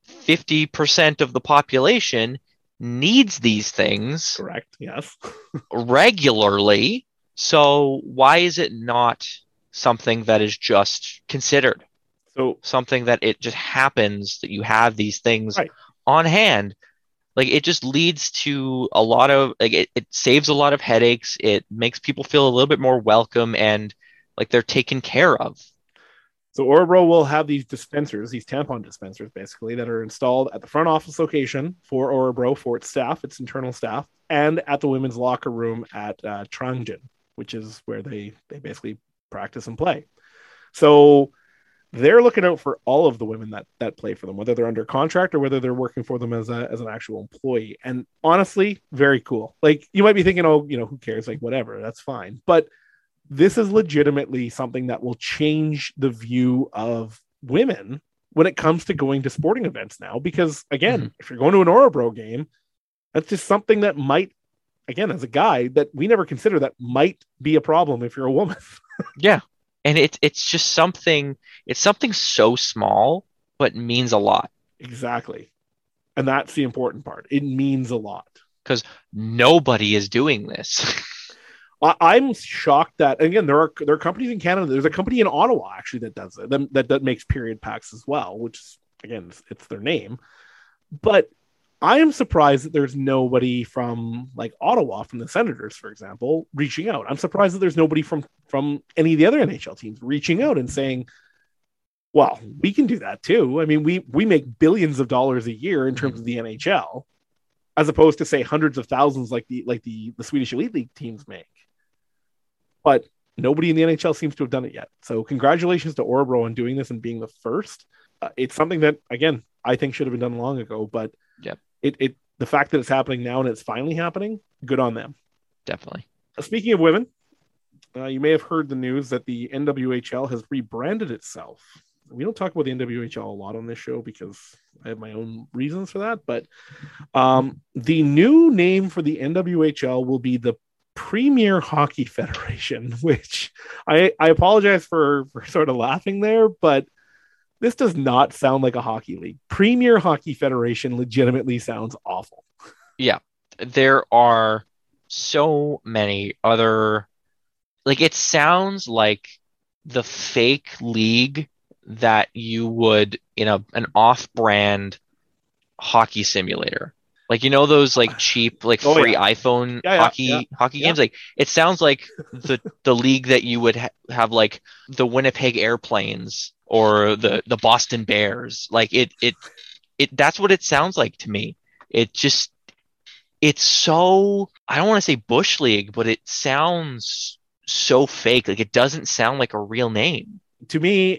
50% of the population needs these things. Correct. Yes. regularly. So why is it not something that is just considered? So something that it just happens that you have these things on hand. Like it just leads to a lot of it saves a lot of headaches. It makes people feel a little bit more welcome and like they're taken care of. So Orebro will have these dispensers, these tampon dispensers, basically, that are installed at the front office location for Orebro, for its staff, its internal staff, and at the women's locker room at Trangen, which is where they basically practice and play. So they're looking out for all of the women that play for them, whether they're under contract or whether they're working for them as an actual employee. And honestly, very cool. Like you might be thinking, oh, who cares? Like whatever, that's fine. But this is legitimately something that will change the view of women when it comes to going to sporting events now. Because again, if you're going to an Orebro game, that's just something that might, again, as a guy, that we never consider that might be a problem if you're a woman. Yeah. And it's just something, it's something so small, but means a lot. Exactly. And that's the important part. It means a lot. Because nobody is doing this. I'm shocked that, again, there are companies in Canada. There's a company in Ottawa actually that does it, that makes period packs as well, which is, again, it's their name. But I am surprised that there's nobody from like Ottawa, from the Senators, for example, reaching out. I'm surprised that there's nobody from any of the other NHL teams reaching out and saying, well, we can do that too. I mean, we make billions of dollars a year in terms of the NHL, as opposed to say hundreds of thousands like the Swedish Elite League teams make. But nobody in the NHL seems to have done it yet. So congratulations to Orebro on doing this and being the first. It's something that, again, I think should have been done long ago. But the fact that it's happening now and it's finally happening, good on them. Definitely. Speaking of women, you may have heard the news that the NWHL has rebranded itself. We don't talk about the NWHL a lot on this show because I have my own reasons for that. But the new name for the NWHL will be the Premier Hockey Federation, which I apologize for sort of laughing there, but this does not sound like a hockey league. Premier Hockey Federation legitimately sounds awful. Yeah, there are so many other, like, it sounds like the fake league that you would in an off-brand hockey simulator. Like, you know, those like cheap, like free iPhone hockey games. Like, it sounds like the league that you would have, like the Winnipeg Airplanes or the Boston Bears. Like it that's what it sounds like to me. It's so, I don't want to say Bush League, but it sounds so fake. Like, it doesn't sound like a real name. To me,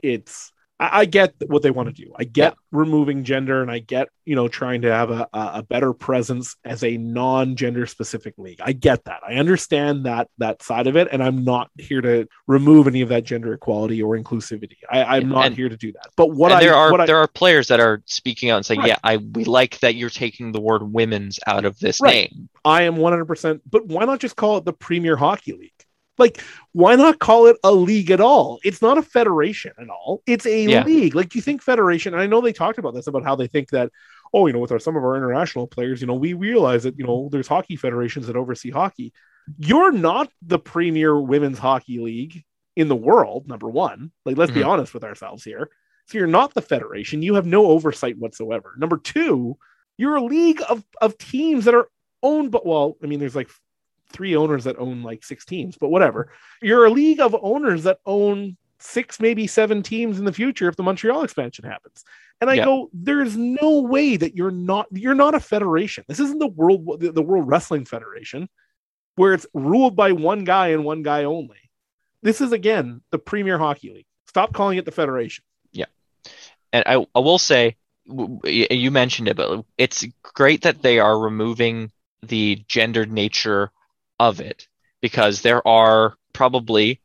I get what they want to do. I get removing gender, and I get, trying to have a better presence as a non-gender specific league. I get that. I understand that side of it, and I'm not here to remove any of that gender equality or inclusivity. I'm not here to do that. But there are players that are speaking out and saying, we like that you're taking the word women's out of this name. I am 100%. But why not just call it the Premier Hockey League? Like, why not call it a league at all? It's not a federation at all. It's a league. Like, you think federation, and I know they talked about this, about how they think that, with some of our international players, we realize that, there's hockey federations that oversee hockey. You're not the premier women's hockey league in the world, number one. Like, let's be honest with ourselves here. So you're not the federation. You have no oversight whatsoever. Number two, you're a league of teams that are owned, there's like 3 owners that own like 6 teams, but whatever. You're a league of owners that own 6, maybe 7 teams in the future if the Montreal expansion happens. And I go, there's no way that you're not a federation. This isn't the World Wrestling Federation where it's ruled by one guy and one guy only. This is, again, the Premier Hockey League. Stop calling it the federation. Yeah. And I will say, you mentioned it, but it's great that they are removing the gendered nature of it, because there are probably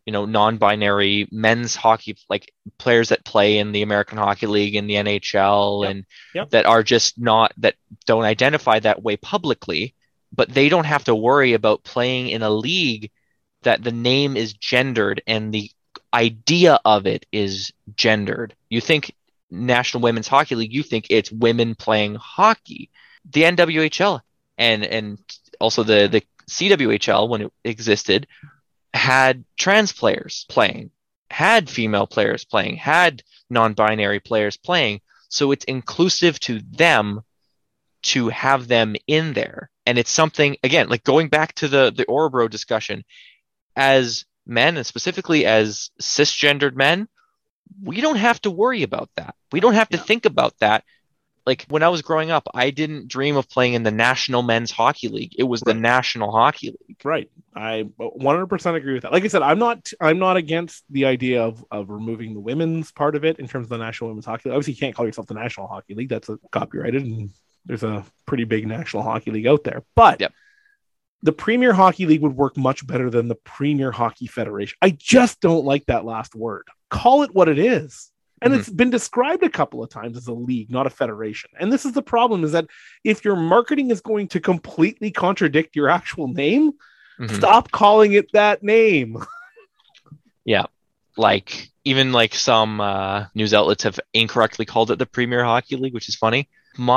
non-binary men's hockey, like players that play in the American Hockey League and the NHL and that are just that don't identify that way publicly, but they don't have to worry about playing in a league that the name is gendered and the idea of it is gendered. You think National Women's Hockey League, you think it's women playing hockey. The NWHL and also the CWHL, when it existed, had trans players playing, had female players playing, had non-binary players playing. So it's inclusive to them to have them in there. And it's something, again, like going back to the Orebro discussion, as men, and specifically as cisgendered men, we don't have to worry about that. We don't have to think about that. Like, when I was growing up, I didn't dream of playing in the National Men's Hockey League. It was the National Hockey League. Right. I 100% agree with that. Like I said, I'm not against the idea of removing the women's part of it in terms of the National Women's Hockey League. Obviously, you can't call yourself the National Hockey League. That's copyrighted, and there's a pretty big National Hockey League out there. But the Premier Hockey League would work much better than the Premier Hockey Federation. I just don't like that last word. Call it what it is. And it's been described a couple of times as a league, not a federation. And this is the problem, is that if your marketing is going to completely contradict your actual name, stop calling it that name. Yeah. like even like some news outlets have incorrectly called it the Premier Hockey League, which is funny.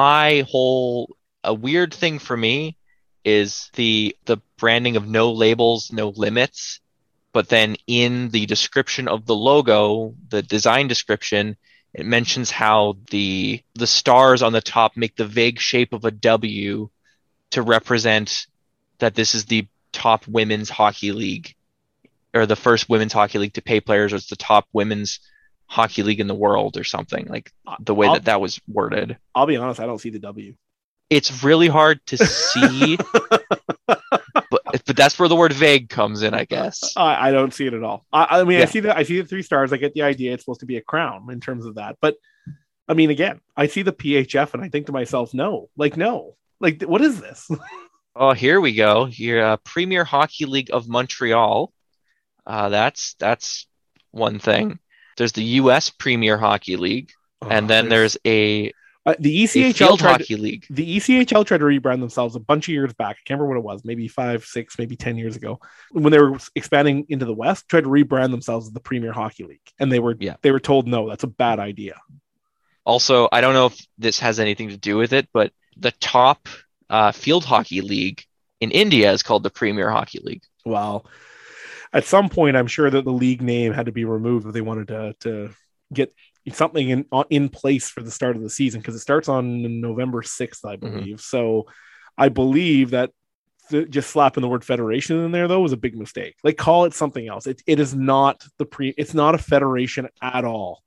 A weird thing for me is the branding of no labels, no limits, but then in the description of the logo, the design description, it mentions how the stars on the top make the vague shape of a W to represent that this is the top women's hockey league, or the first women's hockey league to pay players, or it's the top women's hockey league in the world or something, like the way that was worded. I'll be honest, I don't see the W. It's really hard to see, but that's where the word vague comes in, I guess. I don't see it at all. I mean, Yeah. I see the 3 stars. I get the idea. It's supposed to be a crown in terms of that. But I mean, again, I see the PHF and I think to myself, no, what is this? Oh, here we go. Here, Premier Hockey League of Montreal. That's one thing. There's the U.S. Premier Hockey League, and then there's a the ECHL Field Hockey League. The ECHL tried to rebrand themselves a bunch of years back. I can't remember what it was, maybe 5, 6, maybe 10 years ago, when they were expanding into the West. Tried to rebrand themselves as the Premier Hockey League, and they were told no, that's a bad idea. Also, I don't know if this has anything to do with it, but the top Field Hockey League in India is called the Premier Hockey League. Well, at some point, I'm sure that the league name had to be removed if they wanted to get something in place for the start of the season, because it starts on November 6th, I believe. So I believe that just slapping the word federation in there, though, was a big mistake. Like, call it something else. It is not it's not a federation at all.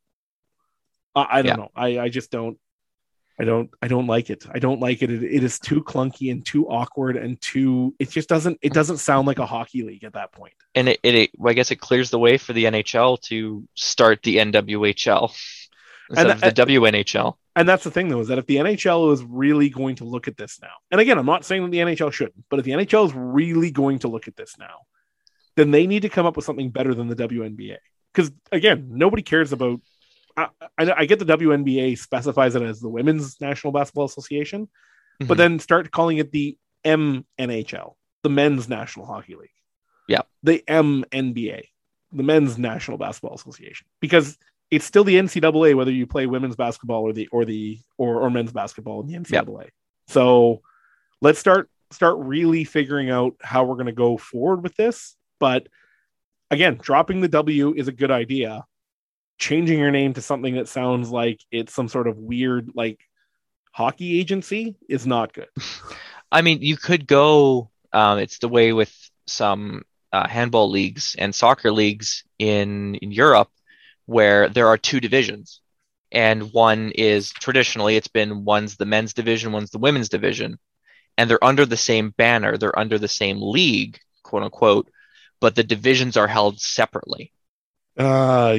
I don't know. I just don't. I don't like it. I don't like it. It is too clunky and too awkward and it just doesn't sound like a hockey league at that point. And I guess it clears the way for the NHL to start the NWHL instead of the WNHL. And that's the thing, though, is that if the NHL is really going to look at this now, and again, I'm not saying that the NHL shouldn't, but if the NHL is really going to look at this now, then they need to come up with something better than the WNBA. Because again, nobody cares about. I get the WNBA specifies it as the Women's National Basketball Association, but then start calling it the MNHL, the Men's National Hockey League. Yeah. The MNBA, the Men's National Basketball Association, because it's still the NCAA, whether you play women's basketball or men's basketball in the NCAA. Yep. So let's start really figuring out how we're going to go forward with this. But again, dropping the W is a good idea. Changing your name to something that sounds like it's some sort of weird, like, hockey agency is not good. I mean, you could go, it's the way with some handball leagues and soccer leagues in Europe, where there are 2 divisions. And one is, traditionally, one's the men's division, one's the women's division. And they're under the same banner, they're under the same league, quote unquote, but the divisions are held separately. I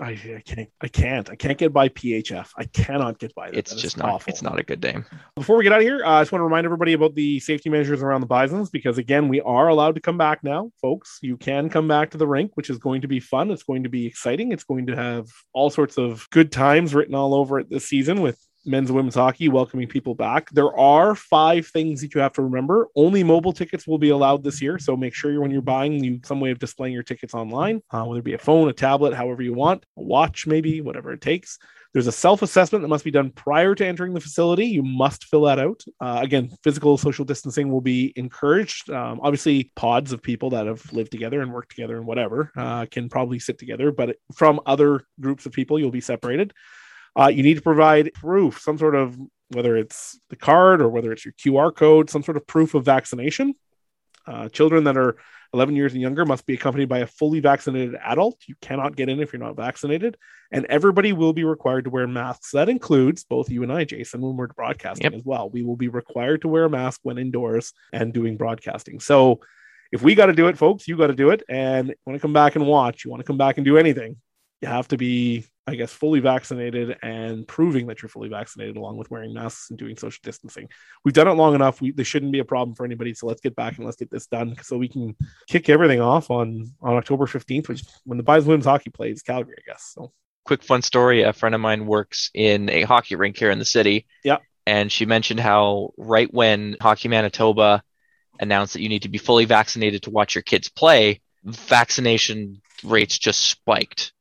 can't get by PHF. I cannot get by that. It's just not awful. It's not a good name. Before we get out of here, I just want to remind everybody about the safety measures around the Bisons, because again, we are allowed to come back now, folks. You can come back to the rink, which is going to be fun. It's going to be exciting. It's going to have all sorts of good times written all over it this season, with men's and women's hockey welcoming people back. There are 5 things that you have to remember. Only mobile tickets will be allowed this year, so make sure when you're buying, some way of displaying your tickets online, whether it be a phone, a tablet, however you want, a watch maybe, whatever it takes. There's a self-assessment that must be done prior to entering the facility. You must fill that out. Again, physical social distancing will be encouraged. Obviously, pods of people that have lived together and worked together and whatever can probably sit together, but from other groups of people, you'll be separated. You need to provide proof, some sort of, whether it's the card or whether it's your QR code, some sort of proof of vaccination. Children that are 11 years and younger must be accompanied by a fully vaccinated adult. You cannot get in if you're not vaccinated. And everybody will be required to wear masks. That includes both you and I, Jason, when we're broadcasting as well. We will be required to wear a mask when indoors and doing broadcasting. So if we got to do it, folks, you got to do it. And you want to come back and watch, you want to come back and do anything, you have to be, I guess, fully vaccinated and proving that you're fully vaccinated, along with wearing masks and doing social distancing. We've done it long enough. There shouldn't be a problem for anybody. So let's get back and let's get this done so we can kick everything off on October 15th, which when the Bison women's hockey plays Calgary, I guess. So quick fun story. A friend of mine works in a hockey rink here in the city. Yeah. And she mentioned how right when Hockey Manitoba announced that you need to be fully vaccinated to watch your kids play, vaccination rates just spiked.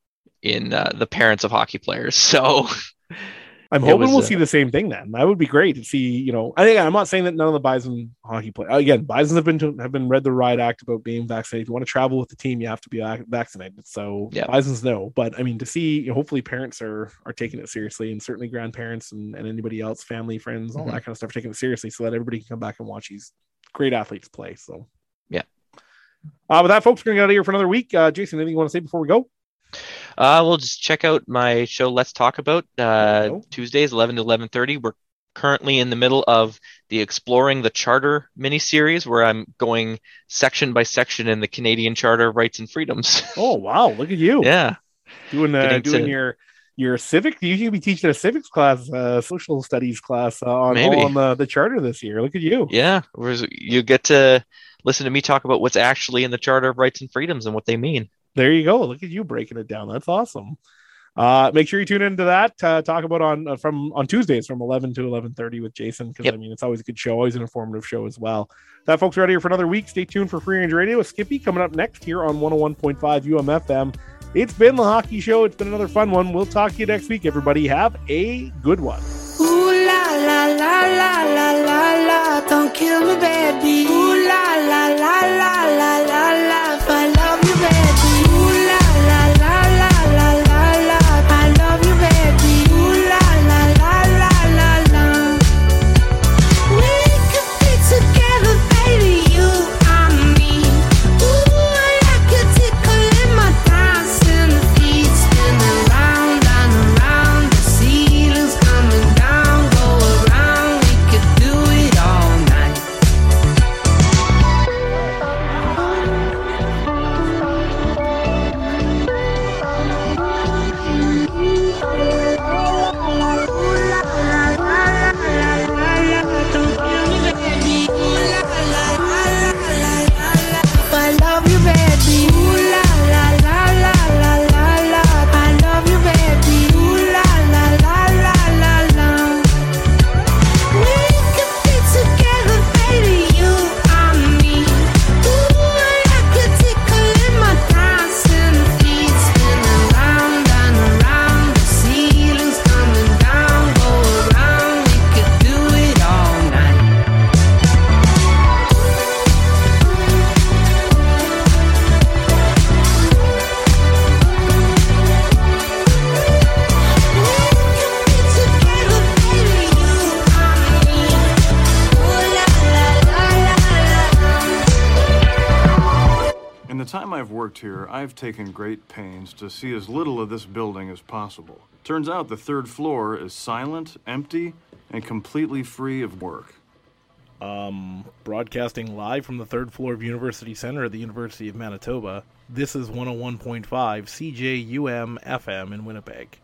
the parents of hockey players. So I'm hoping we'll see the same thing then. That would be great to see. I'm not saying that none of the Bison hockey players. Again, Bisons have been read the Riot Act about being vaccinated. If you want to travel with the team, you have to be vaccinated. So Bisons know. But I mean, to see, hopefully parents are taking it seriously, and certainly grandparents and anybody else, family, friends, all that kind of stuff, taking it seriously, so that everybody can come back and watch these great athletes play. So yeah. With that, folks, we're going to get out of here for another week. Jason, anything you want to say before we go? We'll just check out my show, Let's Talk About, Tuesdays, 11 to 11:30. We're currently in the middle of the Exploring the Charter miniseries, where I'm going section by section in the Canadian Charter of Rights and Freedoms. Oh, wow. Look at you. Yeah. Doing your civic. You should be teaching a civics class, social studies class on the Charter this year. Look at you. Yeah. You get to listen to me talk about what's actually in the Charter of Rights and Freedoms and what they mean. There you go. Look at you breaking it down. That's awesome. Make sure you tune into that. Talk about on Tuesdays from 11 to 11:30 with Jason, because I mean, it's always a good show, always an informative show as well. That, folks, are out here for another week. Stay tuned for Free Range Radio with Skippy coming up next here on 101.5 UMFM. It's been the Hockey Show. It's been another fun one. We'll talk to you next week, everybody. Have a good one. Ooh la la la la la la la, don't kill me, baby. Ooh la la la la la la la, I love you, baby. Ooh la la la la la la la, I love you, baby. Ooh la la la la la la. We could be together, baby, you and me. Ooh, I could tickle in my dancing feet, spinning round and around, the ceiling's coming down, go around. We could do it all night. I love you, baby. Ooh la la la la la la la. I love you, baby. Ooh la la la la la la. We could be together, baby, you and me. Ooh, I could tickle in my dancing feet, spinning round and around. The ceiling's coming down, go around. We could do it all night. In the time I've worked here, I've taken great pains to see as little of this building as possible. Turns out the third floor is silent, empty, and completely free of work. Broadcasting live from the third floor of University Center at the University of Manitoba, this is 101.5 CJUM FM in Winnipeg.